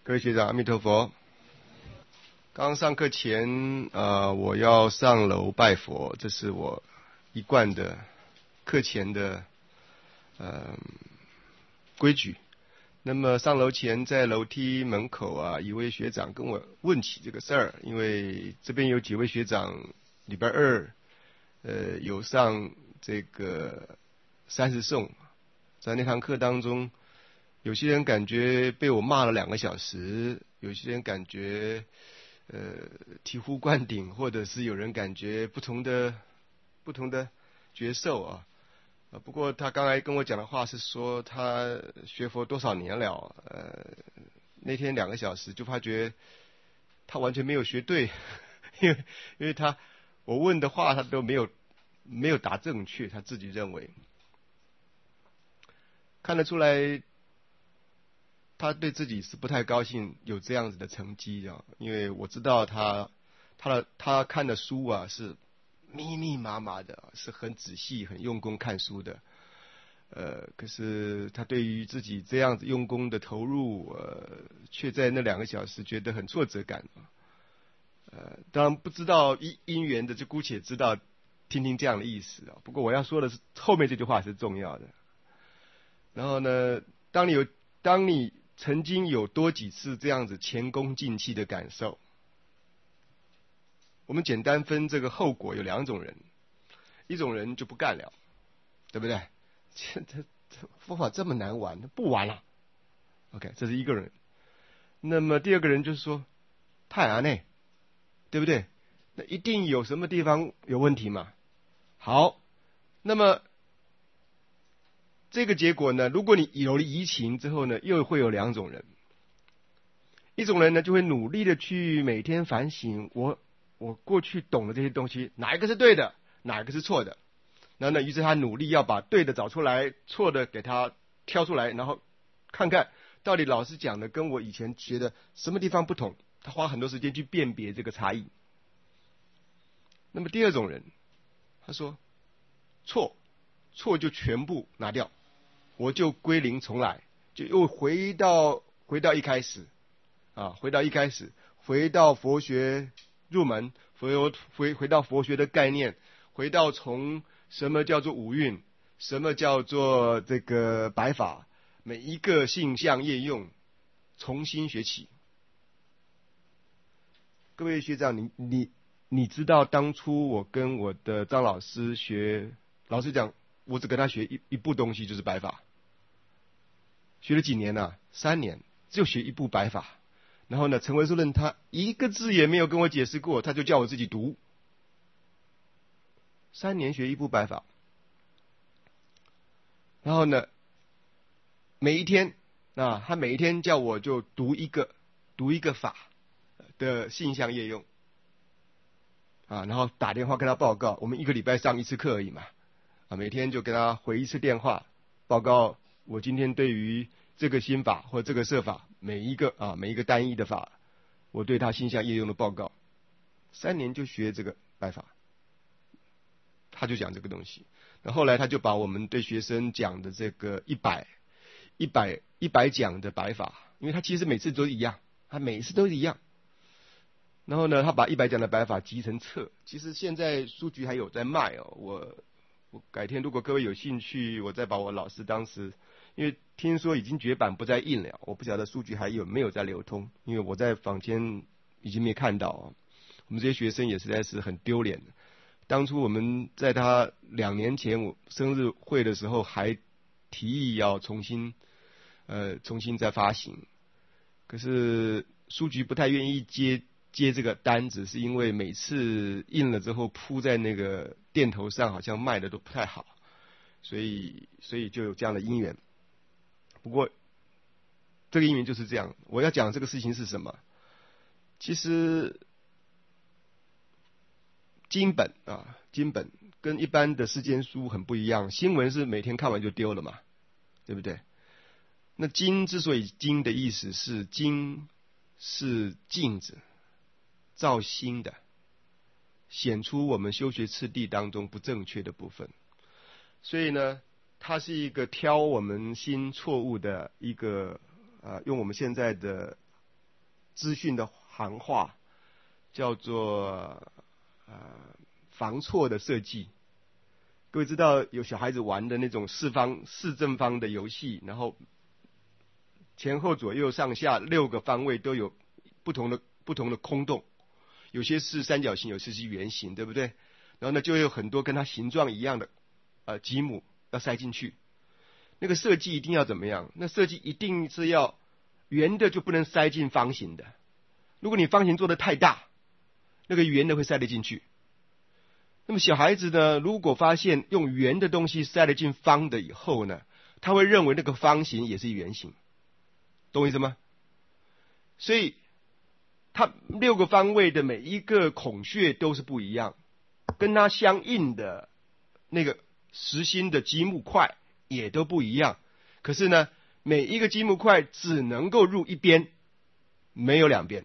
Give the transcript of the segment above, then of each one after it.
各位学长，阿弥陀佛。刚上课前，我要上楼拜佛，这是我一贯的课前的规矩。那么上楼前，在楼梯门口一位学长跟我问起这个事儿，因为这边有几位学长礼拜二有上这个30颂，在那堂课当中，有些人感觉被我骂了2个小时，有些人感觉醍醐灌顶，或者是有人感觉不同的觉受啊。不过他刚才跟我讲的话是说他学佛多少年了，那天2个小时就发觉他完全没有学对，因为我问的话他都没有答正确，他自己认为看得出来他对自己是不太高兴有这样子的成绩啊，因为我知道他看的书是密密麻麻的，是很仔细很用功看书的，可是他对于自己这样子用功的投入，却在那2个小时觉得很挫折感，当然不知道因缘的就姑且知道听听这样的意思啊。不过我要说的是后面这句话是重要的。然后呢，当你曾经有多几次这样子前功尽弃的感受，我们简单分这个后果有2种人，一种人就不干了，对不对？这方法这么难玩，不玩了。OK， 这是一个人。那么第二个人就是说，太难呢，对不对？那一定有什么地方有问题嘛。好，那么这个结果呢，如果你有了移情之后呢，又会有2种人。一种人呢，就会努力的去每天反省，我过去懂的这些东西，哪一个是对的，哪一个是错的。然后呢，于是他努力要把对的找出来，错的给他挑出来，然后看看到底老师讲的跟我以前学的什么地方不同，他花很多时间去辨别这个差异。那么第二种人，他说错就全部拿掉，我就归零重来，就又回到一开始回到佛学入门，回到佛学的概念，回到从什么叫做五蕴，什么叫做这个白法，每一个性相业用重新学起。各位学长，你知道当初我跟我的张老师学，老实讲，我只跟他学一部东西，就是白法。学了几年呢？3年，就学一部白法。然后呢，陈唯素论他一个字也没有跟我解释过，他就叫我自己读。3年学一部白法。然后呢，每一天他每一天叫我就读一个法的性相业用然后打电话跟他报告，我们1个礼拜上1次课而已嘛每天就跟他回1次电话，报告我今天对于这个心法或这个摄法每一个单一的法，我对他性相业用的报告。3年就学这个白法，他就讲这个东西。那后来他就把我们对学生讲的这个100讲的白法，因为他其实每次都一样，然后呢，他把100讲的白法集成册，其实现在书局还有在卖我改天如果各位有兴趣，我再把我老师当时，因为听说已经绝版不再印了，我不晓得书局还有没有在流通，因为我在坊间已经没看到我们这些学生也实在是很丢脸的。当初我们在他2年前我生日会的时候，还提议要重新再发行，可是书局不太愿意接这个单子，是因为每次印了之后铺在那个店头上，好像卖的都不太好，所以就有这样的因缘。不过这个因缘就是这样。我要讲这个事情是什么？其实经本跟一般的世间书很不一样，新闻是每天看完就丢了嘛，对不对？那经之所以经的意思是，经是镜子，照心的，显出我们修学次第当中不正确的部分。所以呢，它是一个挑我们心错误的一个用我们现在的资讯的行话，叫做防错的设计。各位知道有小孩子玩的那种四正方的游戏，然后前后左右上下6个方位都有不同的空洞，有些是三角形，有些是圆形，对不对？然后呢，就有很多跟它形状一样的积木要塞进去。那个设计一定要怎么样？那设计一定是要圆的就不能塞进方形的。如果你方形做的太大，那个圆的会塞得进去。那么小孩子呢，如果发现用圆的东西塞得进方的以后呢，他会认为那个方形也是圆形，懂我意思吗？所以它6个方位的每一个孔穴都是不一样，跟它相应的那个实心的积木块也都不一样。可是呢，每一个积木块只能够入一边，没有两边。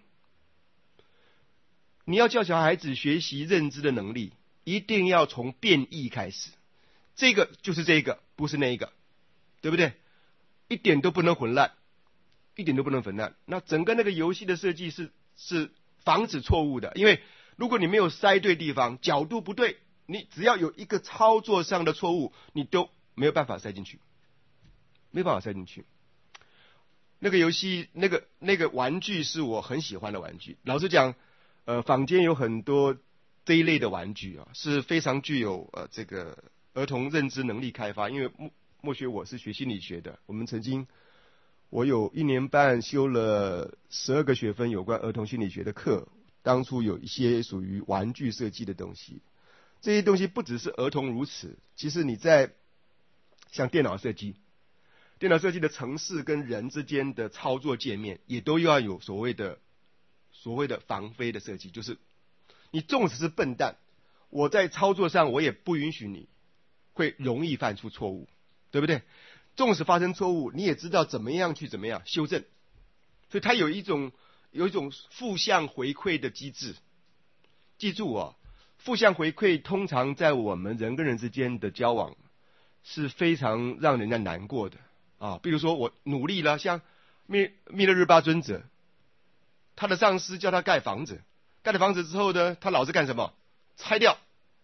你要叫小孩子学习认知的能力，一定要从变异开始，这个就是这个，不是那一个，对不对？一点都不能混乱，一点都不能混乱。那整个那个游戏的设计是防止错误的，因为如果你没有塞对地方，角度不对，你只要有一个操作上的错误，你都没有办法塞进去，没办法塞进去。那个游戏，那个玩具是我很喜欢的玩具。老实讲，坊间有很多这一类的玩具啊，是非常具有这个儿童认知能力开发。因为莫学我是学心理学的，我有1年半修了12个学分有关儿童心理学的课，当初有一些属于玩具设计的东西。这些东西不只是儿童如此，其实你在像电脑设计的程式跟人之间的操作界面，也都要有所谓的防飞的设计，就是你纵使是笨蛋，我在操作上我也不允许你会容易犯出错误，对不对？纵使发生错误，你也知道怎么样修正。所以它有一种负向回馈的机制。记住哦，负向回馈通常在我们人跟人之间的交往是非常让人家难过的啊。比如说我努力了，像密勒日巴尊者，他的上司叫他盖房子，盖了房子之后呢，他老是干什么？拆掉，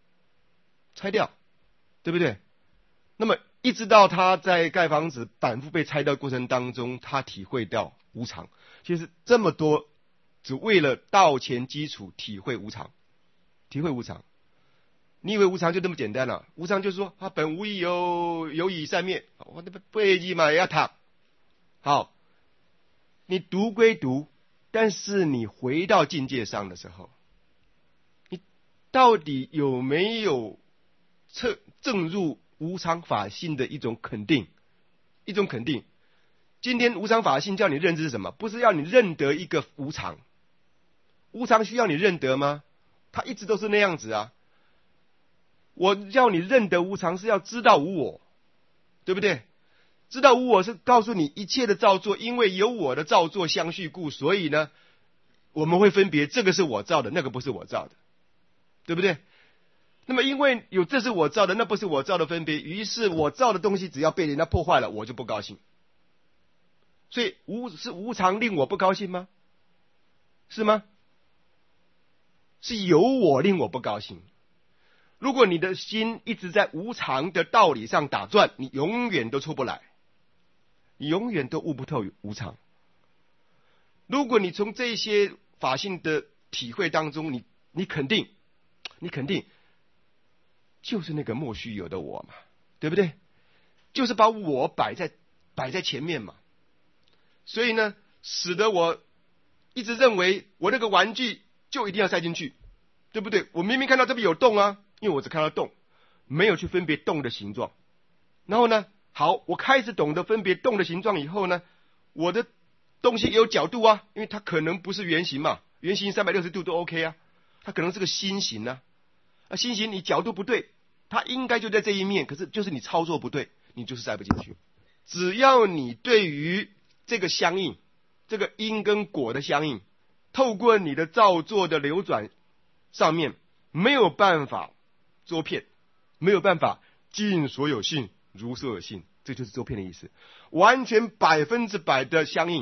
对不对？那么一直到他在盖房子反复被拆掉过程当中，他体会到无常。其实这么多只为了道前基础体会无常。你以为无常就这么简单了？无常就是说本无一有以善灭，我那不一嘛要他。好，你读归读，但是你回到境界上的时候，你到底有没有正入无常法性的一种肯定？今天无常法性叫你认知是什么？不是要你认得一个无常。无常需要你认得吗？它一直都是那样子啊。我叫你认得无常，是要知道无我，对不对？知道无我是告诉你一切的造作，因为有我的造作相续故，所以呢，我们会分别这个是我造的，那个不是我造的，对不对？那么因为有这是我造的，那不是我造的分别，于是我造的东西只要被人家破坏了，我就不高兴。所以无常令我不高兴吗？是吗？是有我令我不高兴。如果你的心一直在无常的道理上打转，你永远都出不来，你永远都悟不透无常。如果你从这些法性的体会当中，你肯定就是那个莫须有的我嘛，对不对？就是把我摆在前面嘛。所以呢，使得我一直认为我那个玩具就一定要塞进去，对不对？我明明看到这边有洞啊，因为我只看到洞，没有去分别洞的形状。然后呢，好，我开始懂得分别洞的形状以后呢，我的东西也有角度啊，因为它可能不是圆形嘛，圆形360度都 OK 啊，它可能是个心形啊。心形你角度不对，它应该就在这一面，可是就是你操作不对，你就是塞不进去。只要你对于这个相应，这个因跟果的相应，透过你的造作的流转上面，没有办法周遍，没有办法尽所有性如所有性，这就是周遍的意思。完全100%的相应，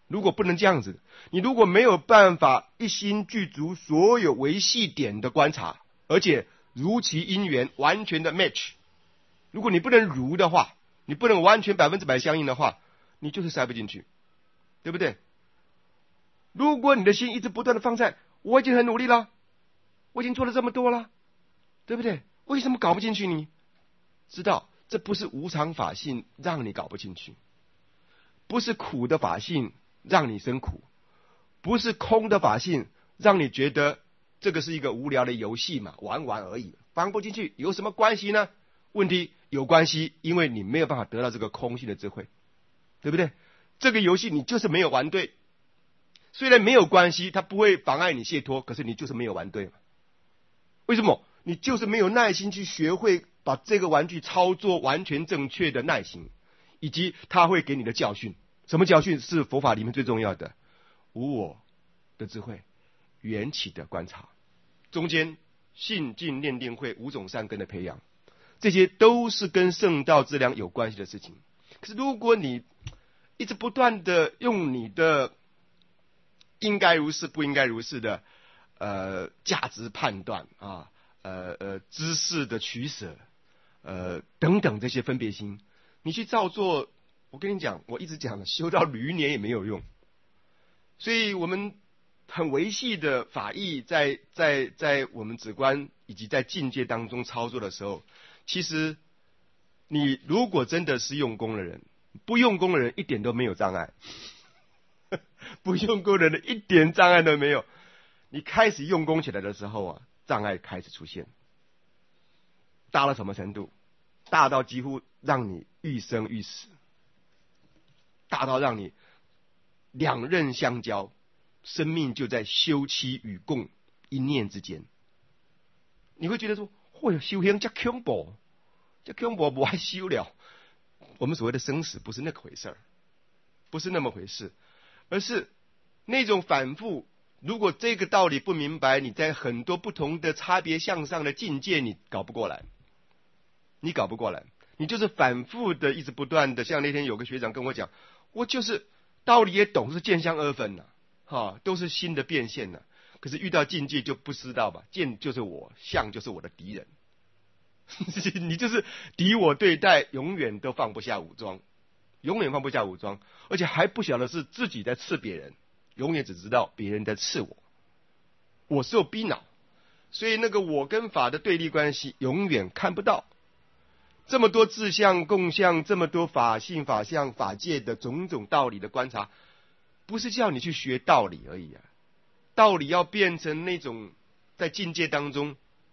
如果不能这样子，你如果没有办法一心具足所有维系点的观察，而且如其因缘完全的 match， 如果你不能如的话，你不能完全100%相应的话，你就是塞不进去，对不对？如果你的心一直不断的放在我已经很努力了，我已经做了这么多了，对不对？为什么搞不进去？你知道这不是无常法性让你搞不进去，不是苦的法性让你生苦，不是空的法性让你觉得这个是一个无聊的游戏嘛，玩玩而已，放不进去有什么关系呢？问题有关系，因为你没有办法得到这个空性的智慧，对不对？这个游戏你就是没有玩对，虽然没有关系，它不会妨碍你解脱，可是你就是没有玩对嘛。为什么？你就是没有耐心去学会把这个玩具操作完全正确的耐心，以及它会给你的教训。什么教训是佛法里面最重要的？无我的智慧，缘起的观察，中间信净念定慧5种善根的培养，这些都是跟圣道资粮有关系的事情。可是如果你一直不断的用你的应该如是不应该如是的价值判断啊，知识的取舍，等等这些分别心，你去照做，我跟你讲，我一直讲了，修到驴年也没有用。所以我们很维系的法义在我们止观以及在境界当中操作的时候，其实你如果真的是用功的人，不用功的人一点都没有障碍，不用功的人一点障碍都没有。你开始用功起来的时候啊，障碍开始出现，大到什么程度？大到几乎让你欲生欲死，大到让你两刃相交，生命就在休戚与共一念之间。你会觉得说，嚯，修行这恐怖，这恐怖不还修了？我们所谓的生死不是那个回事儿，不是那么回事，而是那种反复。如果这个道理不明白，你在很多不同的差别向上的境界，你搞不过来，你搞不过来，你就是反复的一直不断的。像那天有个学长跟我讲，我就是道理也懂，是见相二分呐，都是心的变现呐。可是遇到境界就不知道吧，见就是我，相就是我的敌人，你就是敌我对待，永远都放不下武装，永远放不下武装，而且还不晓得是自己在刺别人，永远只知道别人在刺我，我受逼恼，所以那个我跟法的对立关系永远看不到。这么多自相共相，这么多法性法相法界的种种道理的观察，不是叫你去学道理而已啊，道理要变成那种在境界当中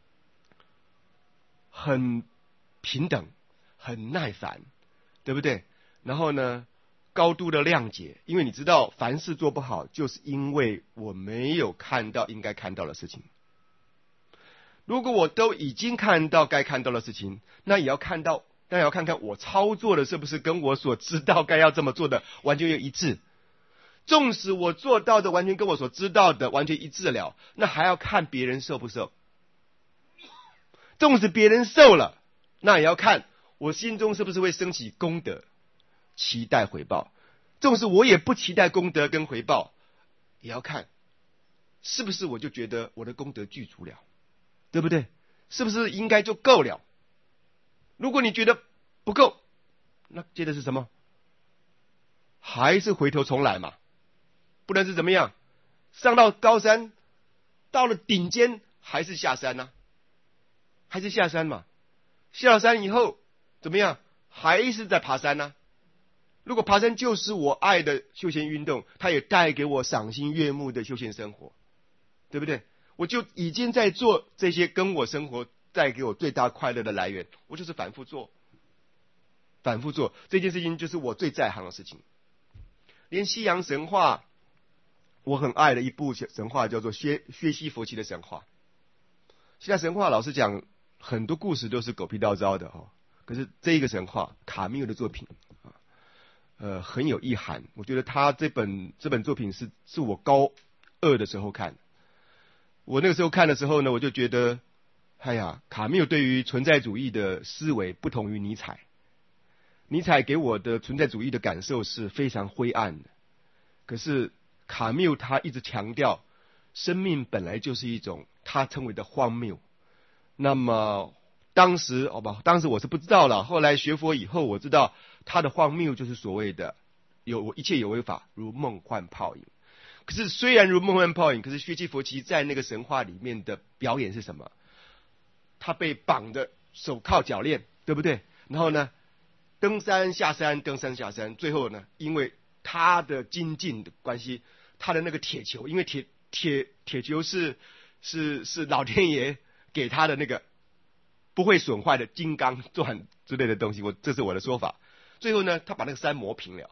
很平等，很耐烦，对不对？然后呢，高度的谅解，因为你知道凡事做不好，就是因为我没有看到应该看到的事情。如果我都已经看到该看到的事情，那也要看到，那也要看看我操作的是不是跟我所知道该要这么做的完全一致。纵使我做到的完全跟我所知道的完全一致了，那还要看别人受不受。纵使别人受了，那也要看我心中是不是会升起功德，期待回报。纵使我也不期待功德跟回报，也要看是不是我就觉得我的功德具足了，对不对？是不是应该就够了？如果你觉得不够，那接着是什么？还是回头重来嘛，不然是怎么样？上到高山，到了顶尖还是下山呢？还是下山嘛？下了山以后怎么样？还是在爬山呢？如果爬山就是我爱的休闲运动，它也带给我赏心悦目的休闲生活，对不对？我就已经在做这些跟我生活带给我最大快乐的来源，我就是反复做，反复做这件事情，就是我最在行的事情。连西洋神话，我很爱的一部神话叫做薛西佛奇的神话。希腊神话老实讲，很多故事都是狗屁倒灶的哦。可是这一个神话，卡缪的作品很有意涵。我觉得他这本作品是我高2的时候看。我那个时候看的时候呢，我就觉得，哎呀，卡缪对于存在主义的思维不同于尼采。尼采给我的存在主义的感受是非常灰暗的， 可是卡缪他一直强调，生命本来就是一种他称为的荒谬。那么当时我是不知道了，后来学佛以后我知道他的荒谬就是所谓的一切有为法如梦幻泡影。可是虽然如梦幻泡影，可是薛基佛奇在那个神话里面的表演是什么？他被绑的手铐脚链，对不对？然后呢，登山下山，登山下山，最后呢，因为他的精进的关系，他的那个铁球，因为铁球是老天爷给他的那个不会损坏的金刚钻之类的东西，这是我的说法。最后呢，他把那个山磨平了，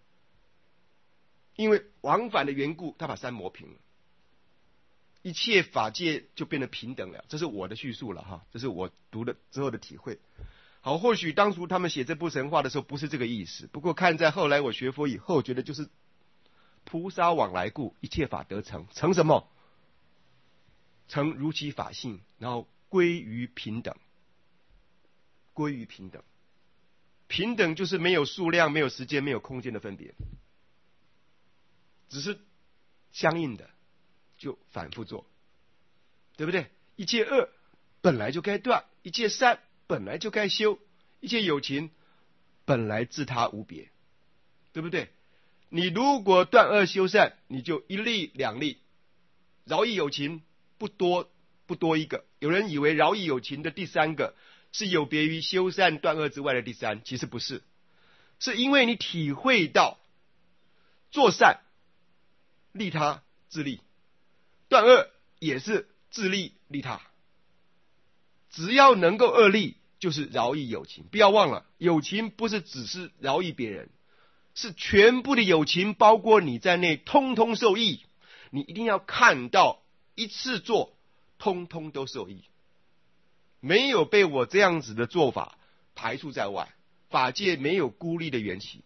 因为往返的缘故，他把山磨平了，一切法界就变得平等了。这是我的叙述了哈，这是我读了之后的体会。好，或许当初他们写这部神话的时候不是这个意思，不过看在后来我学佛以后，觉得就是菩萨往来故，一切法得成。成什么？成如其法性，然后归于平等。归于平等，平等就是没有数量、没有时间、没有空间的分别，只是相应的就反复做，对不对？一切恶本来就该断，一切善本来就该修，一切有情本来自他无别，对不对？你如果断恶修善，你就一利两利，饶益有情不多一个。有人以为饶益有情的第三个是有别于修善断恶之外的第三，其实不是，是因为你体会到做善利他自利，断恶也是自利利他，只要能够恶利就是饶益有情。不要忘了，有情不是只是饶益别人，是全部的有情包括你在内通通受益。你一定要看到一次做通通都受益，没有被我这样子的做法排除在外，法界没有孤立的缘起。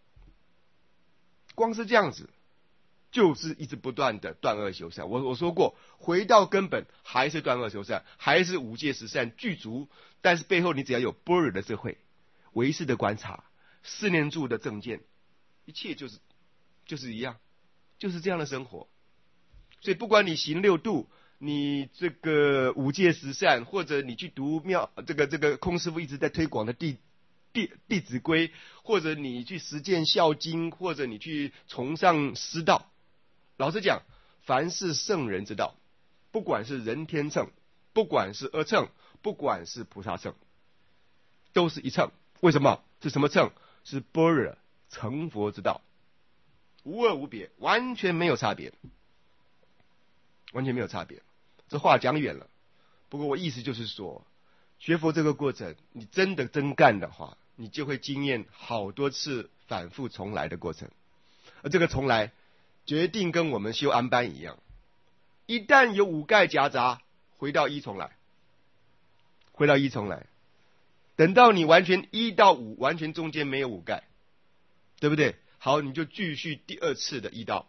光是这样子就是一直不断的断恶修善。我说过，回到根本还是断恶修善，还是五戒十善具足，但是背后你只要有般若的智慧、唯识的观察、四念住的正见，一切就是一样，就是这样的生活。所以不管你行六度，你这个五戒十善，或者你去读这个空师父一直在推广的弟子规，或者你去实践孝经，或者你去崇尚师道，老实讲，凡是圣人之道，不管是人天乘，不管是阿乘，不管是菩萨乘，都是一乘。为什么？是什么乘？是般若成佛之道，无二无别，完全没有差别，完全没有差别。这话讲远了，不过我意思就是说，学佛这个过程，你真的真干的话，你就会经验好多次反复重来的过程。而这个重来决定跟我们修安般一样，一旦有五盖夹杂，回到一重来，回到一重来，等到你完全一到五完全中间没有五盖，对不对？好，你就继续第二次的一到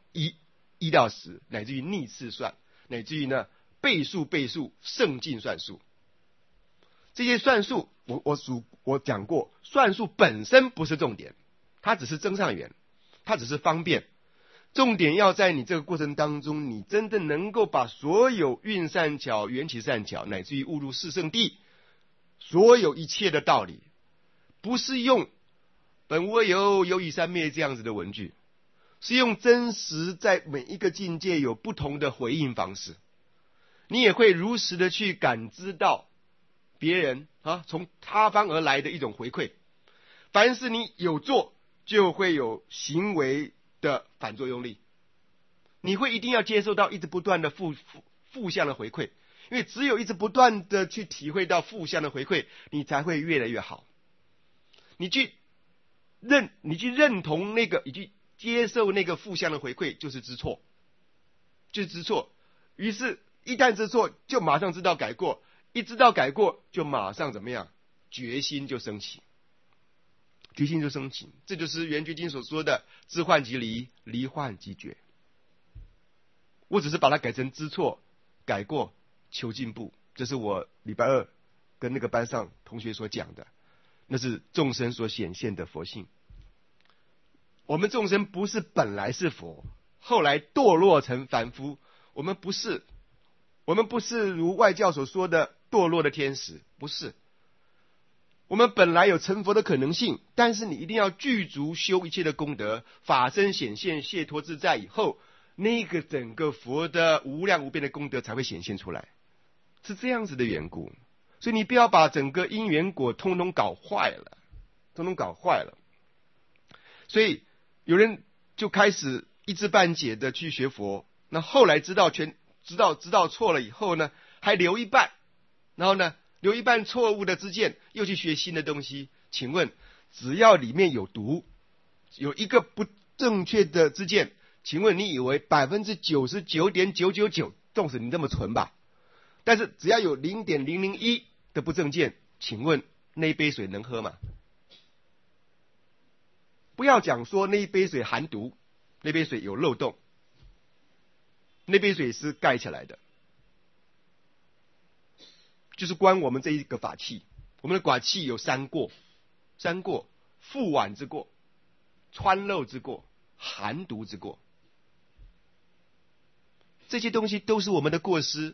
10，乃至于逆次算，乃至于呢倍数胜尽算数。这些算术我讲过，算术本身不是重点，它只是增上缘，它只是方便。重点要在你这个过程当中，你真的能够把所有运善巧、缘起善巧，乃至于误入四圣谛，所有一切的道理，不是用本无有，有以三昧这样子的文句，是用真实在每一个境界有不同的回应方式。你也会如实的去感知到别人从他方而来的一种回馈。凡是你有做，就会有行为的反作用力，你会一定要接受到一直不断的负向的回馈，因为只有一直不断的去体会到负向的回馈，你才会越来越好。你去认同那个，你去接受那个负向的回馈，就是知错，就是知错。于是一旦知错，就马上知道改过，一知道改过，就马上怎么样？决心就升起，决心就升起。这就是圆觉经所说的知幻即离，离幻即觉。我只是把它改成知错改过求进步，这是我礼拜二跟那个班上同学所讲的，那是众生所显现的佛性。 我们众生不是本来是佛，后来堕落成凡夫，我们不是如外教所说的堕落的天使，不是。我们本来有成佛的可能性，但是你一定要具足修一切的功德，法身显现解脱自在以后，那个整个佛的无量无边的功德才会显现出来，是这样子的缘故。所以你不要把整个因缘果通通搞坏了，所以有人就开始一知半解的去学佛，那后来知道错了以后呢，还留一半，然后呢留一半错误的知见，又去学新的东西。请问，只要里面有毒，有一个不正确的知见，请问你以为 99.999%， 纵使你这么纯吧，但是只要有 0.001 的不正见，请问那一杯水能喝吗？不要讲说那一杯水含毒，那杯水有漏洞，那杯水是盖起来的，就是关我们这一个法器。我们的法器有三过：覆碗之过、穿漏之过、含毒之过。这些东西都是我们的过失。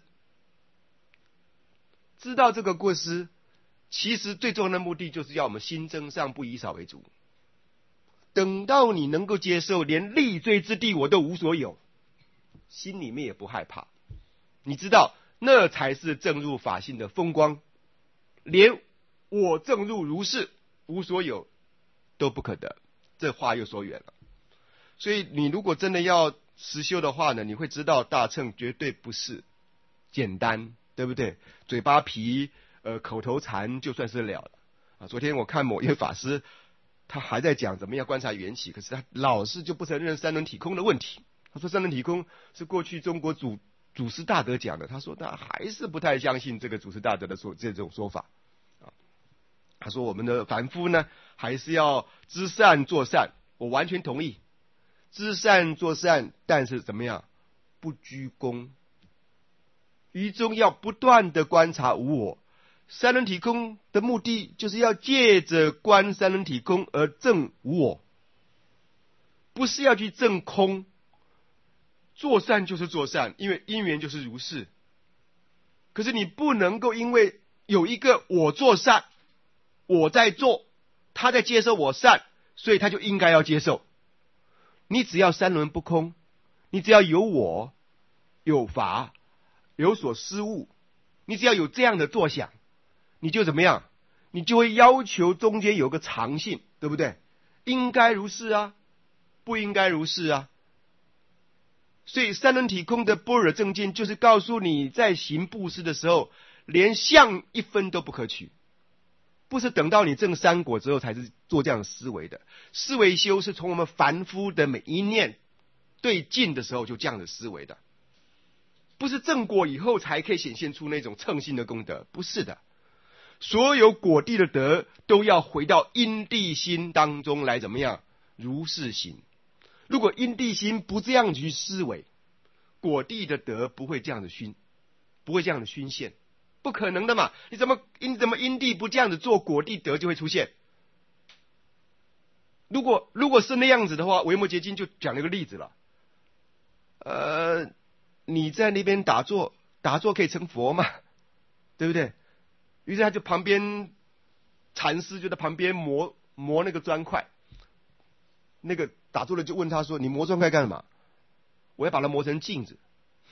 知道这个过失，其实最重要的目的就是要我们心增上，不以少为主。等到你能够接受，连立罪之地我都无所有，心里面也不害怕。你知道，那才是正入法性的风光。连我正入如是无所有都不可得，这话又说远了。所以你如果真的要实修的话呢，你会知道大乘绝对不是简单，对不对？嘴巴皮口头禅就算是了了啊。昨天我看某一位法师，他还在讲怎么样观察缘起，可是他老是就不承认三轮体空的问题。他说三轮体空是过去中国祖师大德讲的，他说他还是不太相信这个祖师大德的这种说法啊。他说我们的凡夫呢，还是要知善做善，我完全同意，知善做善，但是怎么样？不居功，于中要不断的观察无我。三轮体空的目的就是要借着观三轮体空而证无我，不是要去证空。做善就是做善，因为因缘就是如是。可是你不能够因为有一个我做善，我在做，他在接受我善，所以他就应该要接受。你只要三轮不空，你只要有我有法有所失误，你只要有这样的作想，你就怎么样？你就会要求中间有个常性，对不对？应该如是啊，不应该如是啊。所以三轮体空的般若正见就是告诉你，在行布施的时候，连相一分都不可取，不是等到你证三果之后才是做这样的思维的。思维修是从我们凡夫的每一念对境的时候就这样的思维的，不是证果以后才可以显现出那种称性的功德，不是的。所有果地的德都要回到因地心当中来，怎么样？如是行。如果因地心不这样去思维，果地的德不会这样的熏现，不可能的嘛！你怎么因地不这样子做，果地德就会出现？如果是那样子的话，维摩诘经就讲了一个例子了。你在那边打坐可以成佛嘛，对不对？于是他就旁边禅师就在旁边磨那个砖块，那个打坐的就问他说：“你磨砖块干嘛？”我要把它磨成镜子。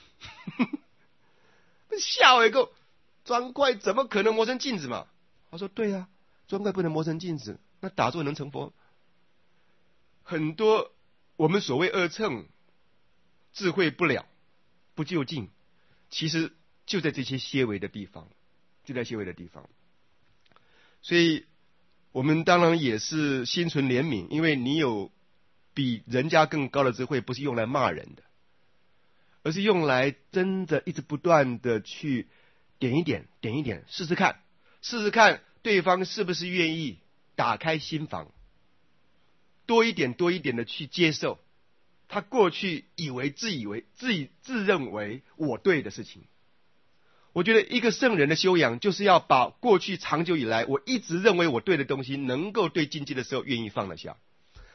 笑一个，砖块怎么可能磨成镜子嘛？他说：“对啊，砖块不能磨成镜子，那打坐能成佛？”很多我们所谓二乘智慧不了不究竟，其实就在这些些微的地方，所以我们当然也是心存怜悯，因为你有比人家更高的智慧，不是用来骂人的，而是用来真的一直不断的去点一点试试看对方是不是愿意打开心房，多一点的去接受他过去自认为我对的事情。我觉得一个圣人的修养，就是要把过去长久以来我一直认为我对的东西，能够对境界的时候愿意放得下，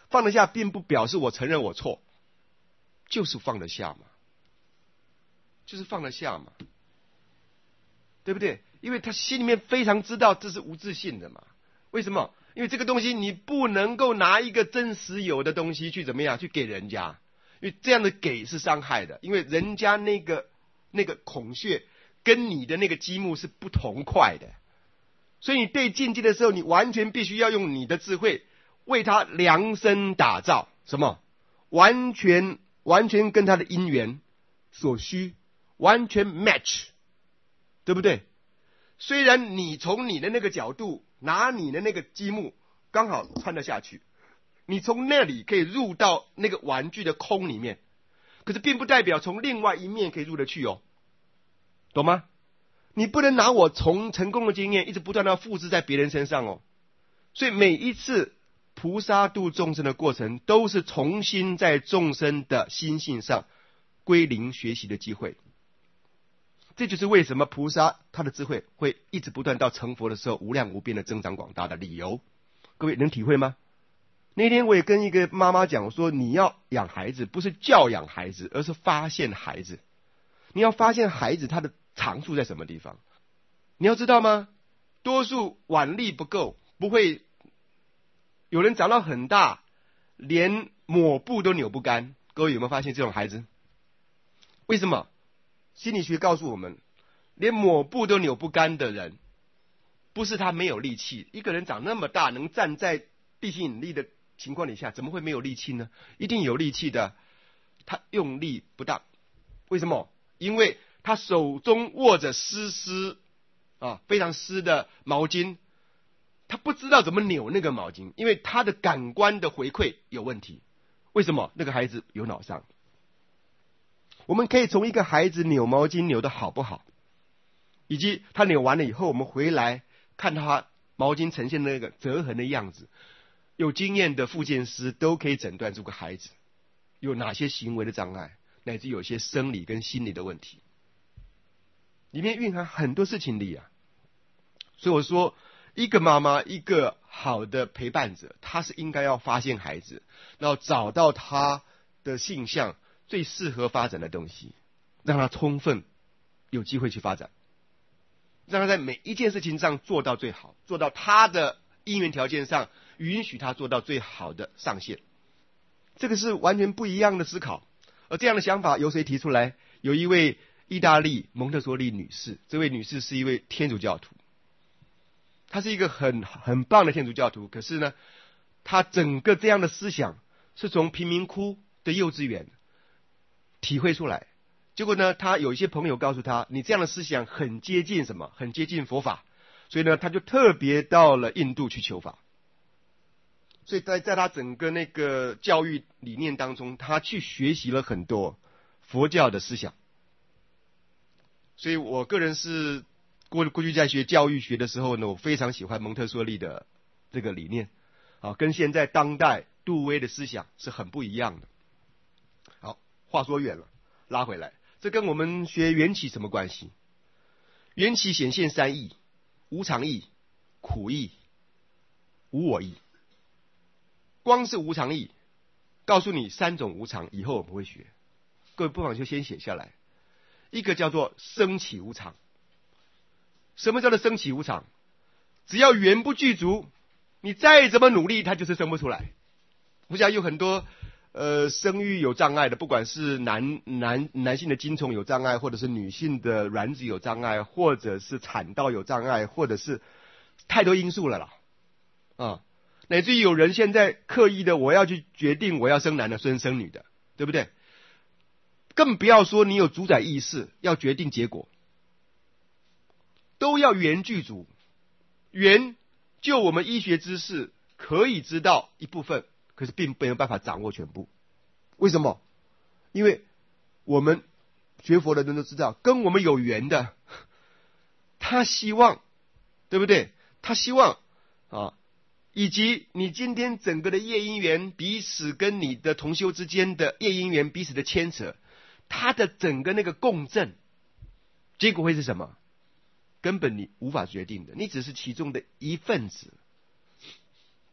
放得下并不表示我承认我错，就是放得下嘛，就是放得下嘛，对不对？因为他心里面非常知道这是无自信的嘛。为什么？因为这个东西你不能够拿一个真实有的东西去怎么样去给人家，因为这样的给是伤害的，因为人家那个孔穴跟你的那个积木是不同块的，所以你对境界的时候，你完全必须要用你的智慧为他量身打造，什么？完全跟他的因缘所需完全 match， 对不对？虽然你从你的那个角度拿你的那个积木刚好穿得下去，你从那里可以入到那个玩具的空里面，可是并不代表从另外一面可以入得去哦，懂吗？你不能拿我从成功的经验一直不断的复制在别人身上哦。所以每一次菩萨度众生的过程，都是重新在众生的心性上归零学习的机会。这就是为什么菩萨他的智慧会一直不断到成佛的时候无量无边的增长广大的理由。各位能体会吗？那天我也跟一个妈妈讲说，你要养孩子不是教养孩子，而是发现孩子。你要发现孩子他的长处在什么地方。你要知道吗？多数腕力不够，不会有人长到很大连抹布都扭不干。各位有没有发现这种孩子？为什么？心理学告诉我们，连抹布都扭不干的人，不是他没有力气。一个人长那么大，能站在地心引力的情况底下，怎么会没有力气呢？一定有力气的，他用力不当。为什么？因为他手中握着非常湿的毛巾，他不知道怎么扭那个毛巾，因为他的感官的回馈有问题。为什么？那个孩子有脑伤。我们可以从一个孩子扭毛巾扭得好不好，以及他扭完了以后，我们回来看他毛巾呈现的那个折痕的样子，有经验的复健师都可以诊断这个孩子有哪些行为的障碍，乃至有些生理跟心理的问题，里面蕴含很多事情里啊。所以我说，一个妈妈，一个好的陪伴者，他是应该要发现孩子，然后找到他的性向最适合发展的东西，让他充分有机会去发展，让他在每一件事情上做到最好，做到他的因缘条件上允许他做到最好的上限。这个是完全不一样的思考。而这样的想法由谁提出来？有一位意大利蒙特梭利女士，这位女士是一位天主教徒，她是一个很棒的天主教徒，可是呢，她整个这样的思想是从贫民窟的幼稚园体会出来。结果呢，他有一些朋友告诉他，你这样的思想很接近什么？很接近佛法。所以呢，他就特别到了印度去求法。所以在他整个那个教育理念当中，他去学习了很多佛教的思想。所以我个人是过去在学教育学的时候呢，我非常喜欢蒙特梭利的这个理念啊，跟现在当代杜威的思想是很不一样的。好，话说远了，拉回来，这跟我们学缘起什么关系？缘起显现三义：无常义、苦义、无我义。光是无常义，告诉你三种无常，以后我们会学。各位不妨就先写下来。一个叫做生起无常。什么叫做生起无常？只要缘不具足，你再怎么努力，它就是生不出来。我想有很多生育有障碍的，不管是男性的精虫有障碍，或者是女性的卵子有障碍，或者是产道有障碍，或者是太多因素了啦啊。乃至于有人现在刻意的，我要去决定我要生男的生女的，对不对？更不要说你有主宰意识，要决定结果，都要缘具足。缘就我们医学知识可以知道一部分，可是并没有办法掌握全部。为什么？因为我们学佛的人都知道，跟我们有缘的，他希望，对不对？他希望啊。以及你今天整个的业因缘，彼此跟你的同修之间的业因缘彼此的牵扯，它的整个那个共振，结果会是什么？根本你无法决定的，你只是其中的一份子。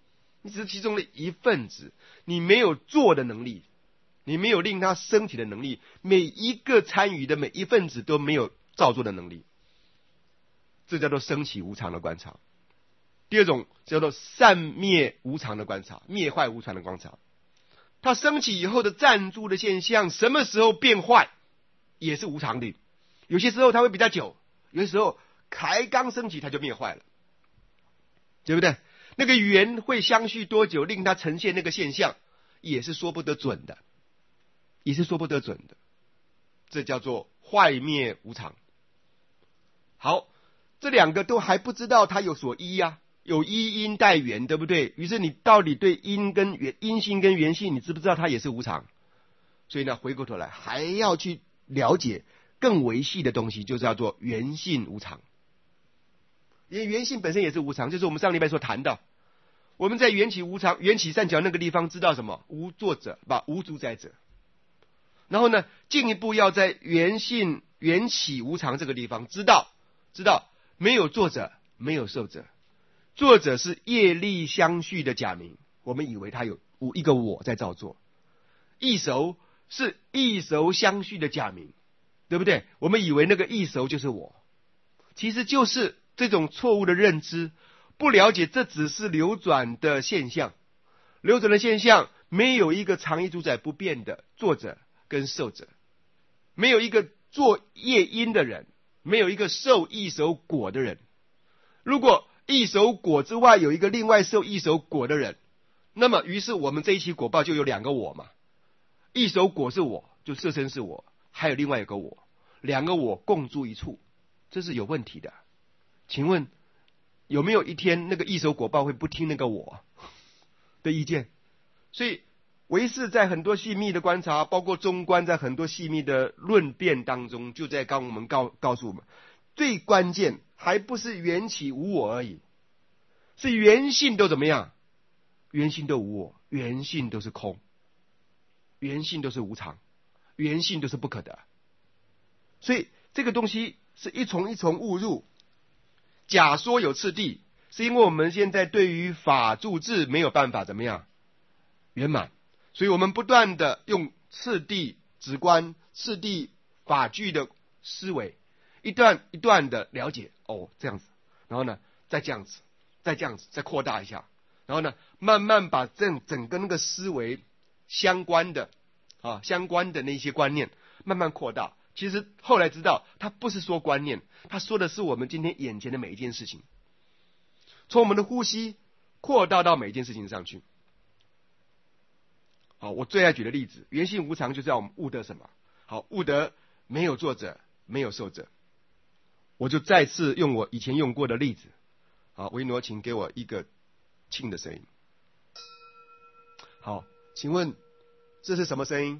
你只是其中的一份子，你没有做的能力，你没有令它升起的能力，每一个参与的每一份子都没有造作的能力，这叫做升起无常的观察。第二种叫做散灭无常的观察，灭坏无常的观察。它升起以后的暂住的现象，什么时候变坏也是无常的。有些时候它会比较久，有些时候才刚升起它就灭坏了，对不对？那个缘会相续多久，令它呈现那个现象，也是说不得准的，也是说不得准的。这叫做坏灭无常。好，这两个都还不知道它有所依啊，有依因带缘，对不对？于是你到底对因跟缘、因性跟缘性，你知不知道它也是无常？所以呢，回过头来还要去了解更维系的东西，就叫做缘性无常。因为缘性本身也是无常，就是我们上礼拜所谈的。我们在缘起无常、缘起善巧那个地方知道什么？无作者，无主宰者。然后呢，进一步要在缘性缘起无常这个地方知道没有作者，没有受者。作者是业力相续的假名，我们以为他有一个我在造作。异熟是异熟相续的假名，对不对？我们以为那个异熟就是我，其实就是这种错误的认知，不了解这只是流转的现象，流转的现象没有一个常一主宰不变的作者跟受者，没有一个做业因的人，没有一个受异熟果的人。如果异熟果之外有一个另外受异熟果的人，那么于是我们这一期果报就有两个我嘛，异熟果是我，就色身是我，还有另外一个我，两个我共住一处，这是有问题的。请问有没有一天那个异熟果报会不听那个我的意见？所以唯识在很多细密的观察，包括中观在很多细密的论辩当中，就在刚我们告诉我们，最关键还不是缘起无我而已，是缘性都怎么样？缘性都无我，缘性都是空，缘性都是无常，缘性都是不可得。所以这个东西是一重一重误入。假说有次第，是因为我们现在对于法住智没有办法怎么样圆满，所以我们不断的用次第直观、次第法句的思维，一段一段的了解，这样子，然后呢再这样子，再这样子，再扩大一下，然后呢慢慢把整个那个思维相关的那些观念慢慢扩大。其实后来知道，他不是说观念，他说的是我们今天眼前的每一件事情，从我们的呼吸扩大到每一件事情上去。好，我最爱举的例子，缘性无常就是要我们悟得什么？好，悟得没有作者，没有受者。我就再次用我以前用过的例子。好，维诺，请给我一个磬的声音。好，请问这是什么声音？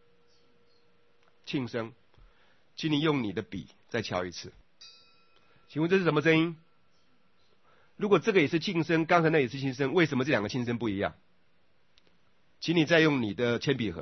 磬声。请你用你的笔再敲一次。请问这是什么声音？如果这个也是磬声，刚才那也是磬声，为什么这两个磬声不一样？请你再用你的铅笔盒。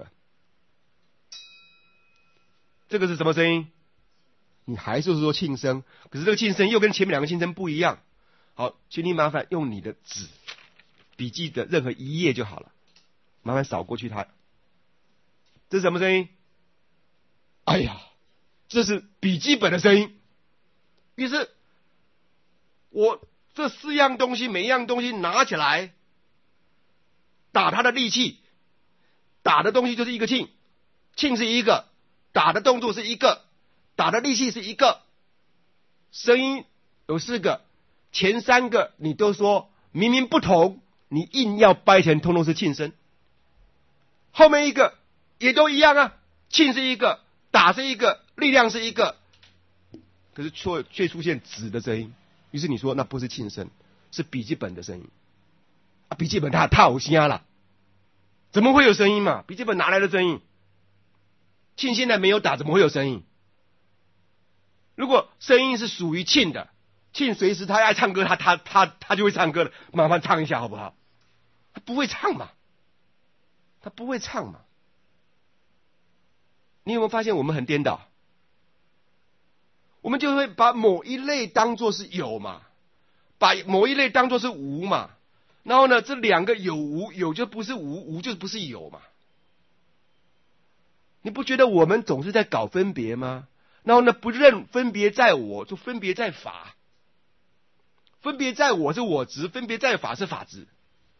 这个是什么声音？你还是说磬声，可是这个磬声又跟前面两个磬声不一样。好，请你麻烦用你的纸，笔记的任何一页就好了，麻烦扫过去它。这是什么声音？哎呀，这是笔记本的声音。于是我这四样东西，每一样东西拿起来，打它的力气，打的东西就是一个磬，磬是一个，打的动作是一个，打的力气是一个，声音有4个，前3个你都说明明不同，你硬要掰成通通是磬声，后面一个也都一样啊，磬是一个，打是一个，力量是一个，可是却出现纸的声音。于是你说那不是磬声，是笔记本的声音啊！笔记本它有声了，怎么会有声音嘛？笔记本哪来的声音？磬现在没有打，怎么会有声音？如果声音是属于磬的，磬随时他爱唱歌，他就会唱歌了，麻烦唱一下好不好？他不会唱嘛，他不会唱嘛。你有没有发现我们很颠倒？我们就会把某一类当作是有嘛，把某一类当作是无嘛。 然后呢，这两个有无，有就不是无，无就不是有嘛。你不觉得我们总是在搞分别吗？然后呢，不认分别在我，就分别在法。分别在我是我执，分别在法是法执。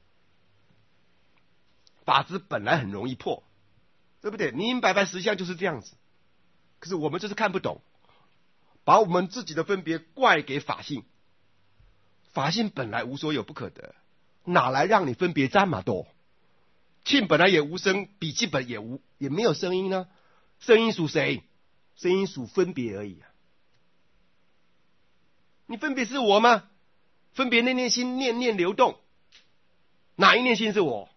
法执本来很容易破，对不对？明明白白实相就是这样子。可是我们就是看不懂，把我们自己的分别怪给法性。法性本来无所有不可得，哪来让你分别这么多？磬本来也无声，笔记本也没有声音呢。声音属谁？声音属分别而已啊。你分别是我吗？分别那念心念念流动，哪一念心是我？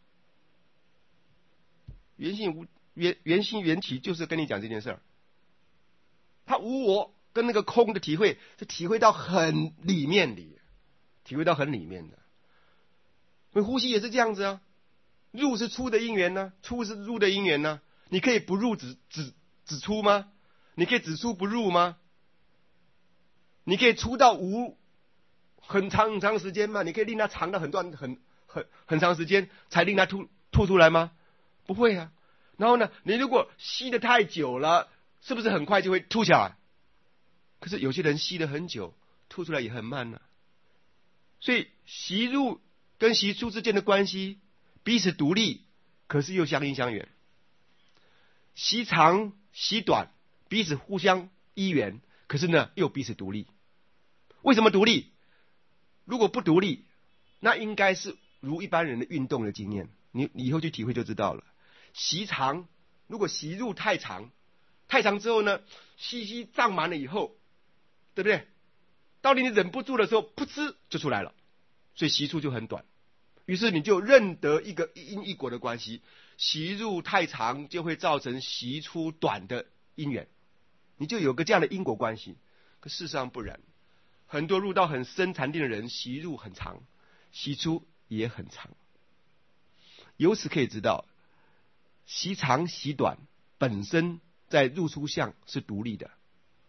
原性原性缘起就是跟你讲这件事儿。他无我跟那个空的体会，是体会到很里面里，体会到很里面的。所以呼吸也是这样子啊，入是出的因缘呢，出是入的因缘呢。你可以不入只出吗？你可以只出不入吗？你可以出到无很长时间吗？你可以令它长到很长时间才令它吐出来吗？不会啊。然后呢，你如果吸得太久了，是不是很快就会吐起来？可是有些人吸得很久，吐出来也很慢呢。所以吸入跟吸出之间的关系彼此独立，可是又相因相远。吸长吸短彼此互相依缘，可是呢又彼此独立。为什么独立？如果不独立，那应该是如一般人的运动的经验，你以后去体会就知道了。吸长，如果吸入太长之后呢，吸胀满了以后，对不对？到底你忍不住的时候，噗嗤就出来了，所以吸出就很短。于是你就认得一个因一果的关系，吸入太长就会造成吸出短的因缘，你就有个这样的因果关系。可事实上不然，很多入到很深禅定的人，吸入很长，吸出也很长。由此可以知道，吸长吸短本身在入出相是独立的。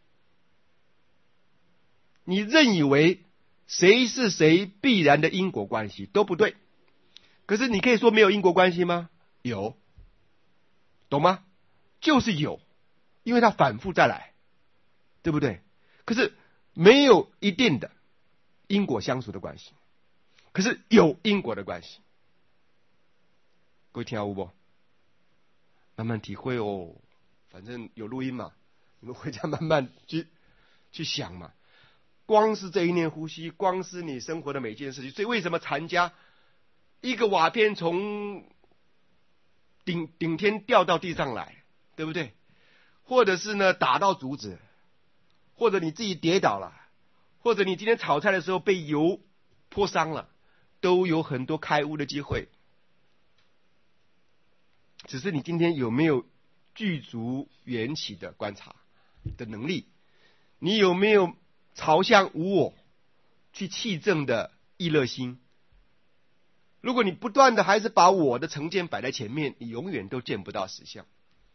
你认以为谁是谁必然的因果关系都不对。可是你可以说没有因果关系吗？有，懂吗？就是有，因为它反复再来，对不对？可是没有一定的因果相属的关系，可是有因果的关系。各位听到不？慢慢体会哦，反正有录音嘛，你们回家慢慢去想嘛。光是这一念呼吸，光是你生活的每件事情。所以为什么禅家一个瓦片从顶天掉到地上来，对不对？或者是呢打到竹子，或者你自己跌倒了，或者你今天炒菜的时候被油泼伤了，都有很多开悟的机会。只是你今天有没有具足缘起的观察的能力？你有没有朝向无我去契证的意乐心？如果你不断的还是把我的成见摆在前面，你永远都见不到实相。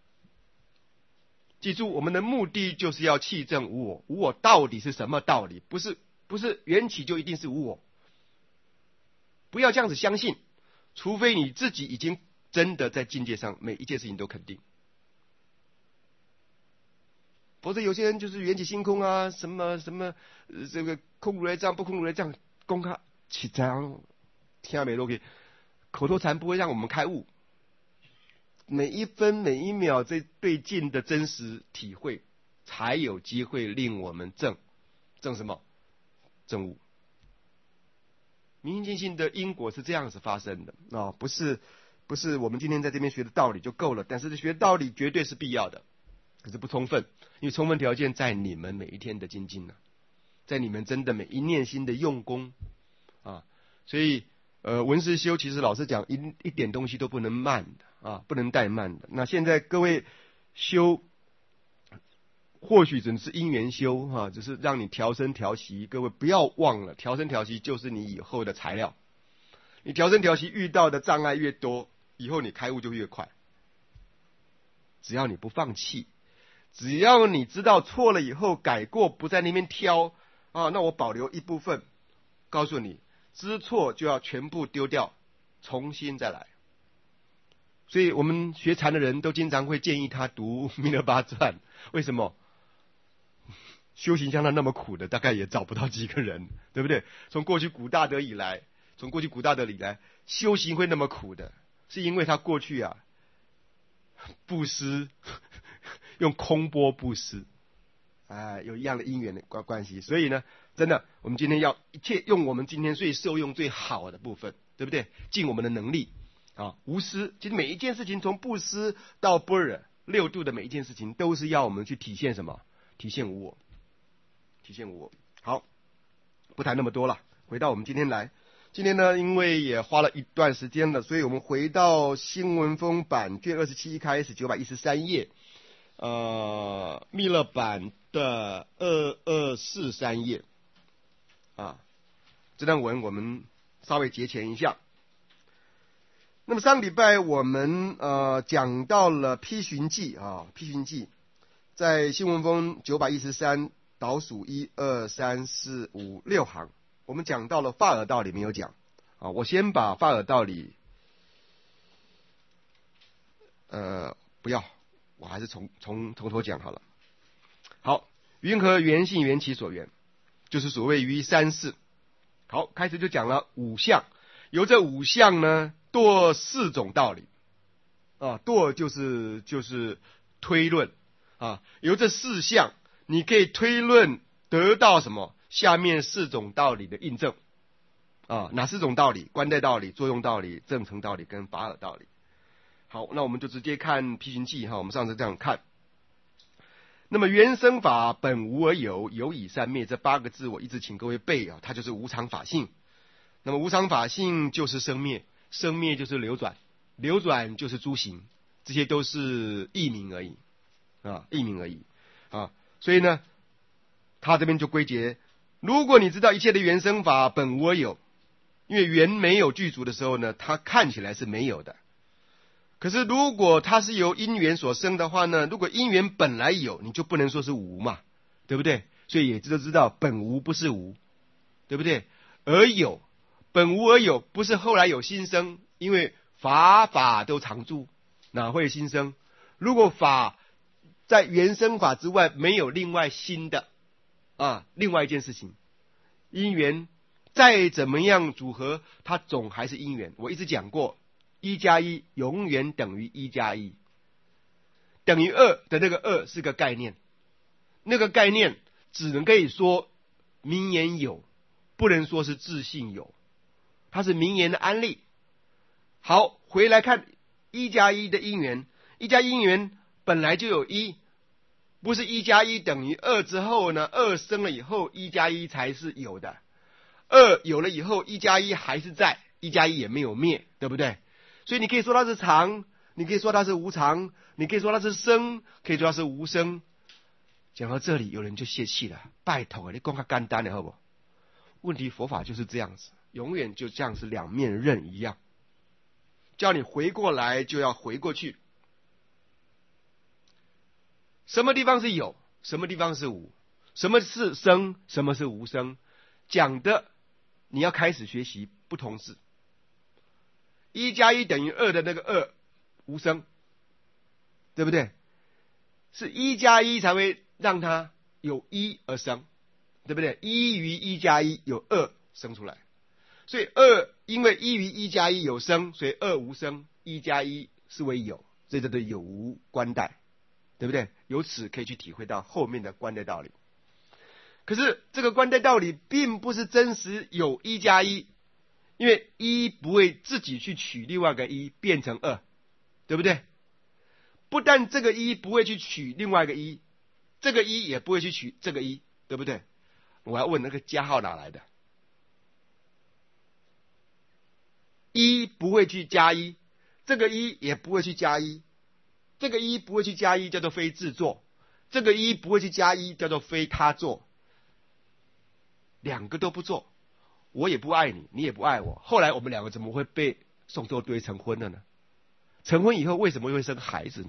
记住，我们的目的就是要契证无我。无我到底是什么道理？不是缘起就一定是无我。不要这样子相信，除非你自己已经真的在境界上每一件事情都肯定。否则有些人就是缘起性空啊，什么这个空如来藏不空如来藏，公开起张听没落去，口头禅不会让我们开悟。每一分每一秒这对境的真实体会，才有机会令我们证什么？证悟。明心见性的因果是这样子发生的啊，不是我们今天在这边学的道理就够了，但是学道理绝对是必要的，可是不充分，因为充分条件在你们每一天的精进呢，在你们真的每一念心的用功啊，所以闻思修其实老实讲一点东西都不能慢的啊，不能怠慢的。那现在各位修，或许只是因缘修哈，只是让你调身调息。各位不要忘了，调身调息就是你以后的材料。你调身调息遇到的障碍越多，以后你开悟就越快。只要你不放弃，只要你知道错了以后改过，不在那边挑啊，那我保留一部分。告诉你， 知错就要全部丢掉，重新再来。所以我们学禅的人都经常会建议他读《弥勒巴传》，为什么？修行像他那么苦的，大概也找不到几个人，对不对？从过去古大德以来，修行会那么苦的，是因为他过去布施，用空钵布施，有一样的因缘的关系。所以呢，真的，我们今天要一切用我们今天最受用最好的部分，对不对？尽我们的能力无私。其实每一件事情，从布施到般若六度的每一件事情，都是要我们去体现什么？体现无我。好，不谈那么多了，回到我们今天来。今天呢，因为也花了一段时间了，所以我们回到新文风版卷27开始913页，密勒版的2243页这段文我们稍微节前一下。那么上礼拜我们讲到了批寻记在新文风913倒数1、2、3、4、5、6行，我们讲到了法尔道理没有讲我先把法尔道理不要，我还是从头讲好了。好，云何缘性缘其所缘，就是所谓于三世。好，开始就讲了五项，由这五项呢堕四种道理堕就是推论由这四项你可以推论得到什么？下面四种道理的印证哪四种道理？观待道理、作用道理、正成道理跟法尔道理。好，那我们就直接看批寻记我们上次这样看。那么原生法本无而有，有以三灭，这8个字我一直请各位背它就是无常法性。那么无常法性就是生灭，生灭就是流转，流转就是诸行，这些都是译名而已所以呢，他这边就归结，如果你知道一切的原生法本无而有，因为缘没有具足的时候呢，它看起来是没有的。可是如果它是由因缘所生的话呢，如果因缘本来有，你就不能说是无嘛，对不对？所以也都知道本无不是无，对不对？而有，本无而有，不是后来有新生，因为法都常住，哪会新生？如果法在原生法之外没有另外新的另外一件事情，因缘再怎么样组合，它总还是因缘。我一直讲过，1+1永远等于1+1，等于2的那个2是个概念，那个概念只能可以说名言有，不能说是自性有，它是名言的案例。好，回来看1+1的因缘，1+1因缘本来就有1，不是1+1等于2之后呢，2生了以后1+1才是有的，2有了以后1+1还是在，1+1也没有灭，对不对？所以你可以说它是常，你可以说它是无常，你可以说它是生，可以说它是无生。讲到这里，有人就泄气了，拜托你讲较简单的好不好？问题佛法就是这样子，永远就像是两面刃一样，叫你回过来就要回过去。什么地方是有，什么地方是无，什么是生，什么是无生，讲的你要开始学习不同字。1+1等于2的那个2无生，对不对？是1+1才会让它有1而生，对不对？1于1+1有2生出来，所以2因为1于1+1有生，所以2无生，1+1是为有，所以这个有无观待，对不对？由此可以去体会到后面的观待道理。可是这个观待道理并不是真实有1+1，因为1不会自己去取另外一个1变成2，对不对？不但这个1不会去取另外一个1，这个1也不会去取这个1，对不对？我要问那个加号哪来的？1不会去加1，这个1也不会去加1，这个1不会去加1叫做非自作，这个1不会去加1叫做非他作，两个都不做，我也不爱你，你也不爱我，后来我们两个怎么会被送作堆成婚了呢？成婚以后为什么会生孩子呢？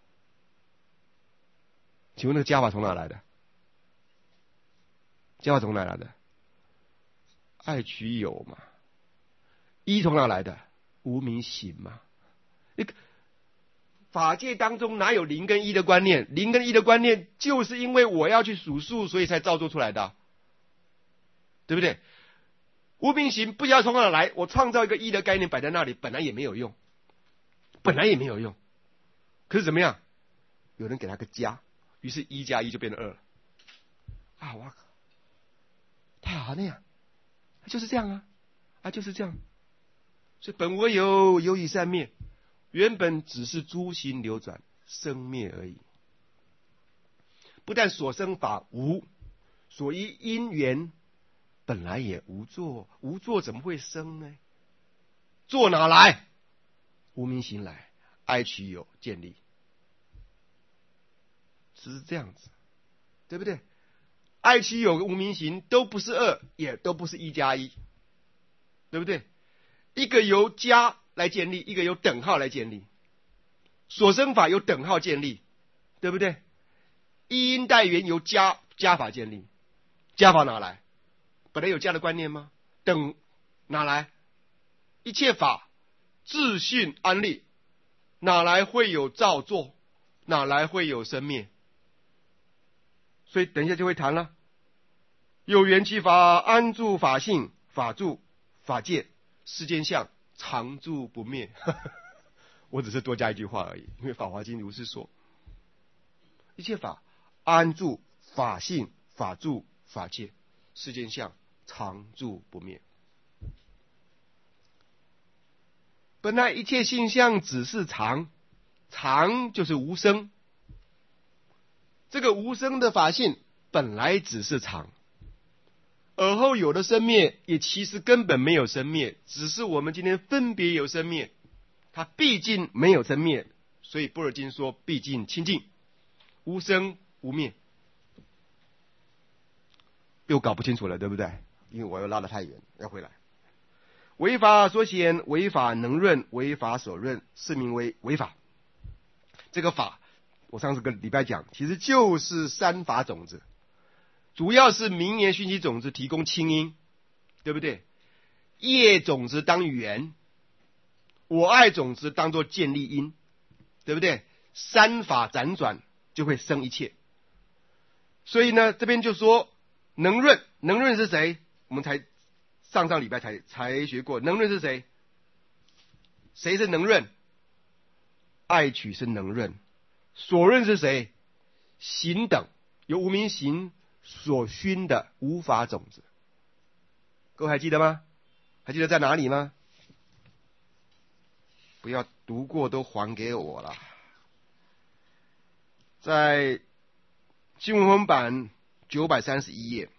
请问那个加法从哪来的？加法从哪来的？爱取有嘛， 一从哪来的？无明行嘛。法界当中哪有零跟一的观念？零跟一的观念就是因为我要去数数，所以才造作出来的，对不对？无明行不知道从哪来，我创造一个一的概念摆在那里，本来也没有用，可是怎么样？有人给他个加，于是1加1就变成2了。啊，哇靠，太好了呀！就是这样就是这样。所以本无有，有以善灭，原本只是诸行流转生灭而已。不但所生法无，所依因缘本来也无作，无作怎么会生呢？作哪来？无明行来，爱取有建立，是这样子，对不对？爱取有跟无明行都不是2，也都不是1加1，对不对？一个由加来建立，一个由等号来建立。所生法由等号建立，对不对？一因带缘由加法建立，加法哪来？本来有加的观念吗？等哪来？一切法自性安立，哪来会有造作？哪来会有生灭？所以等一下就会谈了。有缘起法安住法性，法住法界，世间相常住不灭。我只是多加一句话而已，因为《法华经》如是说，一切法安住法性，法住法界，世间相常住不灭。本来一切性相只是常，常就是无生。这个无生的法性本来只是常，而后有的生灭，也其实根本没有生灭，只是我们今天分别有生灭，它毕竟没有生灭，所以般若经说毕竟清净，无生无灭。又搞不清楚了，对不对？因为我又拉得太远，要回来。为法所显，为法能润，为法所润，是名为为法。这个法，我上次跟礼拜讲，其实就是三法种子，主要是名言熏习种子提供清音，对不对？业种子当缘，我爱种子当作建立因，对不对？三法辗转就会生一切。所以呢，这边就说能润，能润是谁？我们才上礼拜才学过，能润是谁？谁是能润？爱取是能润。所润是谁？行等，由无明行所熏的无法种子。各位还记得吗？还记得在哪里吗？不要读过都还给我了。在新文文版931页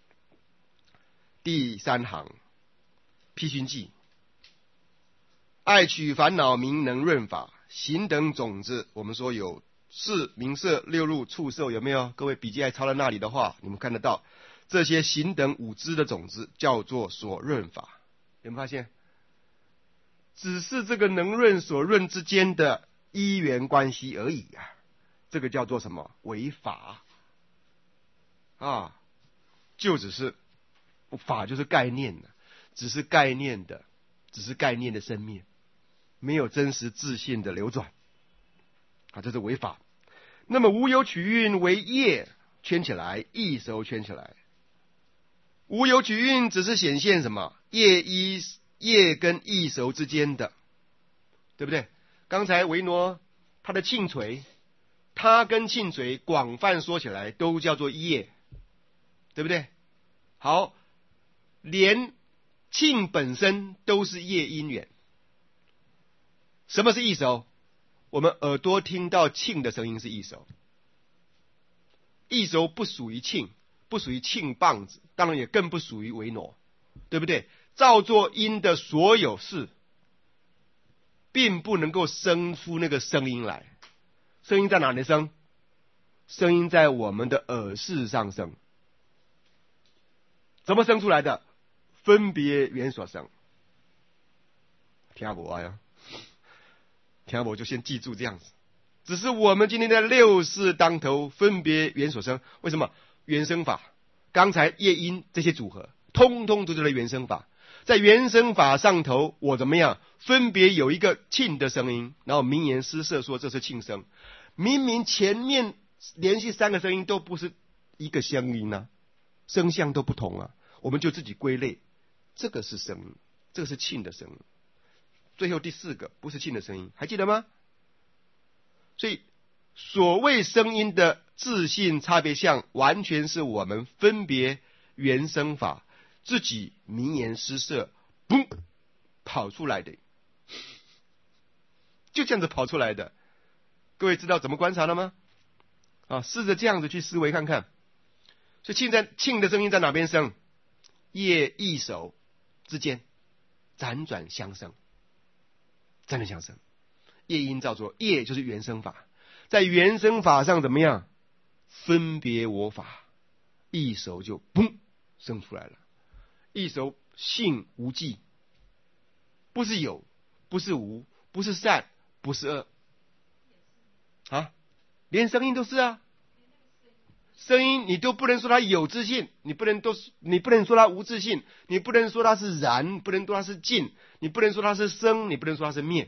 第3行，辟熏记，爱取烦恼名能润法，行等种子，我们说有视名色六入触受，有没有？各位笔记还抄在那里的话，你们看得到这些行等五支的种子叫做所润法。有没有发现？只是这个能润所润之间的依缘关系而已啊，这个叫做什么？为法啊，就只是法，就是概念的，只是概念的生灭，没有真实自性的流转啊，这是为法。那么无有取运为业圈起来，异熟圈起来。无有取运只是显现什么？业跟异熟之间的，对不对？刚才维诺他的磬锤，他跟磬锤广泛说起来都叫做业，对不对？好，连磬本身都是业因缘。什么是异熟？我们耳朵听到磬的声音是异熟，异熟不属于磬，不属于磬棒子，当然也更不属于维诺，对不对？造作音的所有事，并不能够生出那个声音来。声音在哪里生？声音在我们的耳识上生。怎么生出来的？分别缘所生。听不懂呀？听不懂就先记住这样子。只是我们今天的六识当头，分别缘所生。为什么？原生法，刚才业因这些组合，通通都是原生法。 在原生法上头，我怎么样？分别有一个磬的声音，然后名言诗社说这是磬声。明明前面连续3个声音都不是一个声音啊，声相都不同啊，我们就自己归类，这个是声音，这个是磬的声音。最后第4个不是磬的声音，还记得吗？所以所谓声音的自性差别相，完全是我们分别原声法自己名言诗社嘣跑出来的，就这样子跑出来的。各位知道怎么观察了吗？试着这样子去思维看看。所以磬的声音在哪边生？叶一手之间辗转相生，辗转相生。叶音照作，叶就是原声法，在原声法上怎么样？分别我法，一手就嘣生出来了。一手性无记，不是有，不是无，不是善，不是恶啊，连声音都是啊。声音你都不能说它有自性，你不能说它无自性，你不能说它是然，不能说它是静，你不能说它是生，你不能说它是灭。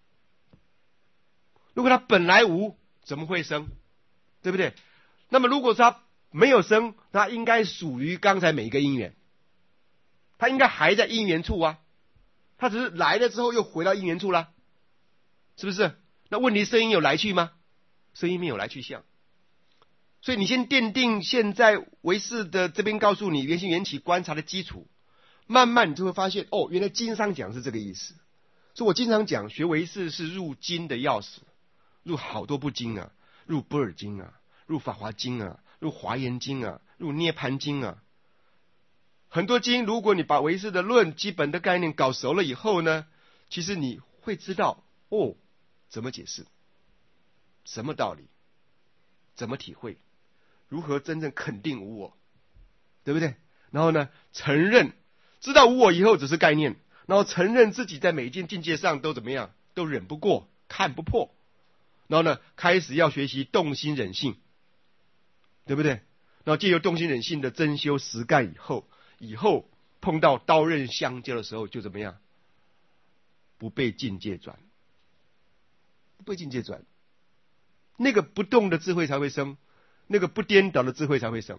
如果它本来无，怎么会生？对不对？那么如果说它没有生，它应该属于刚才每一个因缘，它应该还在因缘处啊，它只是来了之后又回到因缘处了，是不是？那问题声音有来去吗？声音没有来去相。所以你先奠定现在唯识的这边告诉你原性缘起观察的基础，慢慢你就会发现，原来经上讲是这个意思。所以我经常讲学唯识是入经的钥匙，入好多部经啊，入般若经啊，入法华经啊，入华严经啊，入涅盘经啊。很多经如果你把唯识的论基本的概念搞熟了以后呢，其实你会知道怎么解释，什么道理，怎么体会，如何真正肯定无我，对不对？然后呢，承认知道无我以后只是概念，然后承认自己在每一件境界上都怎么样，都忍不过，看不破，然后呢，开始要学习动心忍性，对不对？然后借由动心忍性的真修实干以后碰到刀刃相交的时候就怎么样？不被境界转，不被境界转，那个不动的智慧才会生，那个不颠倒的智慧才会生。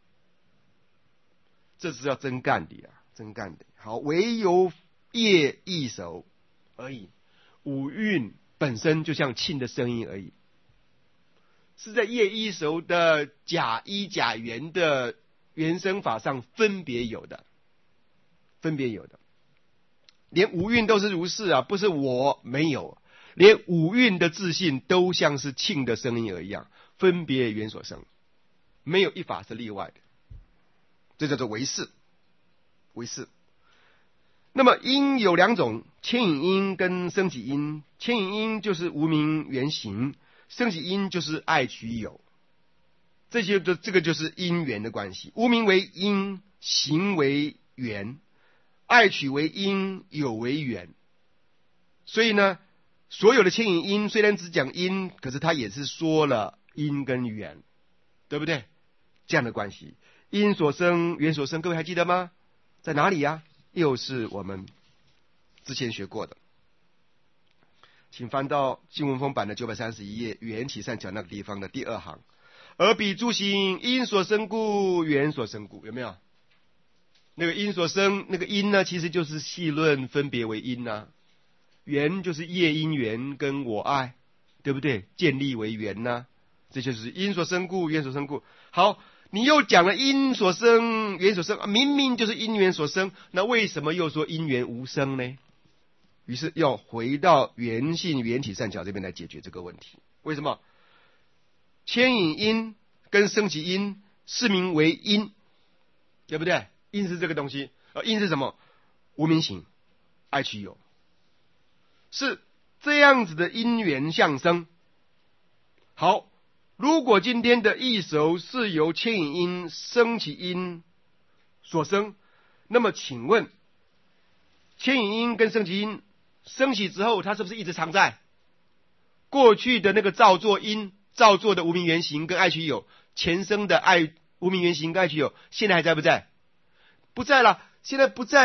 这是要真干的啊，真干的。好，唯有业一手而已，五蕴本身就像磬的声音而已，是在业一手的假一假缘的原生法上分别有的，分别有的。连五蕴都是如是啊，不是我没有，连五蕴的自信都像是磬的声音而一样，分别缘所生，没有一法是例外的。这叫做唯识，唯识。那么因有2种，牵引因跟生起因。牵引因就是无明缘行，生起因就是爱取有。这个就是因缘的关系。无明为因，行为缘，爱取为因，有为缘。所以呢，所有的牵引因虽然只讲因，可是它也是说了因跟缘，对不对？这样的关系，因所生，缘所生，各位还记得吗？在哪里呀？又是我们之前学过的，请翻到新文风版的931页缘起善巧那个地方的第2行。而彼诸行，因所生故，缘所生故，有没有？那个因所生，那个因呢，其实就是细论分别为因啊。缘就是业因缘跟我爱，对不对？建立为缘啊，这就是因所生故，缘所生故。好，你又讲了因所生，缘所生，明明就是因缘所生，那为什么又说因缘无生呢？于是要回到缘性缘起善巧这边来解决这个问题。为什么？牵引因跟生起因是名为因，对不对？因是这个东西，因是什么？无明行，爱取有，是这样子的因缘相生。好，如果今天的异熟是由牵引因、生起因所生，那么请问，牵引因跟生起因升起之后，它是不是一直常在？过去的那个造作因、造作的无明原形跟爱取有，前生的无明原形跟爱取有，现在还在不在？不在了，现在不在了。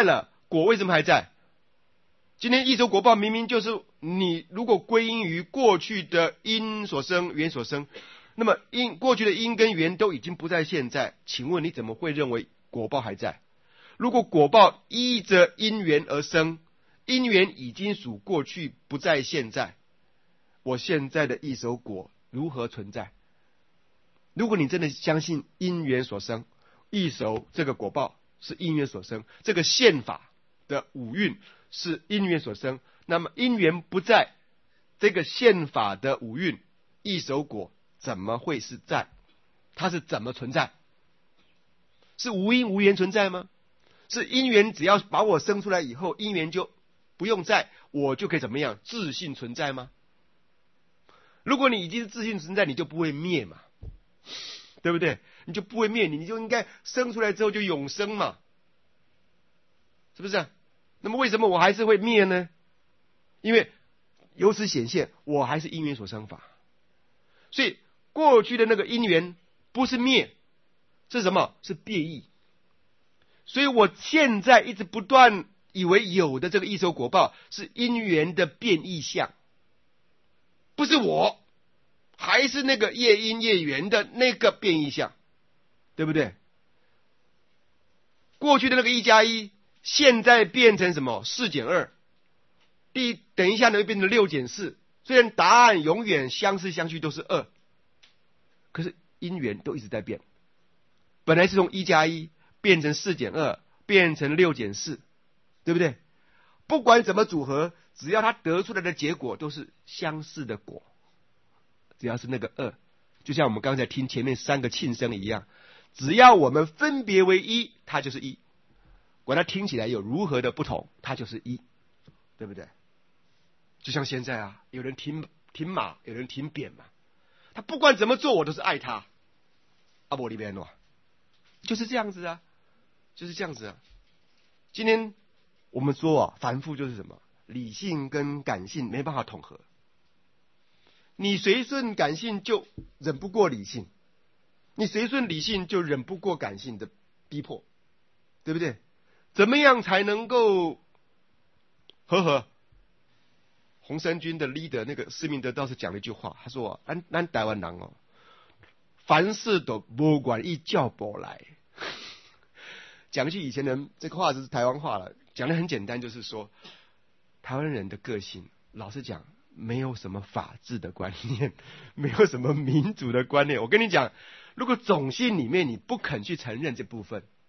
果为什么还在？今天一手果报明明就是你如果归因于过去的因所生缘所生，那么过去的因跟缘都已经不在现在，请问你怎么会认为果报还在？如果果报依着因缘而生，因缘已经属过去不在现在，我现在的一手果如何存在？如果你真的相信因缘所生，一手这个果报是因缘所生，这个现法的五蕴是因缘所生，那么因缘不在，这个现法的五蕴一手果怎么会是在？它是怎么存在？是无因无缘存在吗？是因缘只要把我生出来以后，因缘就不用在，我就可以怎么样自性存在吗？如果你已经是自性存在，你就不会灭嘛，对不对？你就不会灭，你就应该生出来之后就永生嘛，是不是？那么为什么我还是会灭呢？因为由此显现我还是因缘所生法，所以过去的那个因缘不是灭，是什么？是变异。所以我现在一直不断以为有的这个一手果报是因缘的变异相，不是我，还是那个业因业缘的那个变异相，对不对？过去的那个1+1现在变成什么？4减2，等一下呢会变成6减4。虽然答案永远相似相去都是2，可是因缘都一直在变。本来是从1+1变成4减2，变成6减4，对不对？不管怎么组合，只要它得出来的结果都是相似的果，只要是那个2，就像我们刚才听前面3个庆声一样，只要我们分别为一，它就是一。管它听起来有如何的不同，它就是一，对不对？就像现在啊，有人停马，有人停扁嘛，他不管怎么做，我都是爱他。阿伯里边诺，就是这样子啊，就是这样子啊。今天我们说啊，凡夫就是什么？理性跟感性没办法统合，你随顺感性就忍不过理性，你随顺理性就忍不过感性的逼迫，对不对？怎么样才能够和？洪三军的 leader 那个施明德倒是讲了一句话，他说咱台湾人哦，凡事都不管一叫不来。讲一句以前人这个话是台湾话了，讲的很简单，就是说台湾人的个性，老实讲，没有什么法治的观念，没有什么民主的观念。我跟你讲，如果种姓里面你不肯去承认这部分，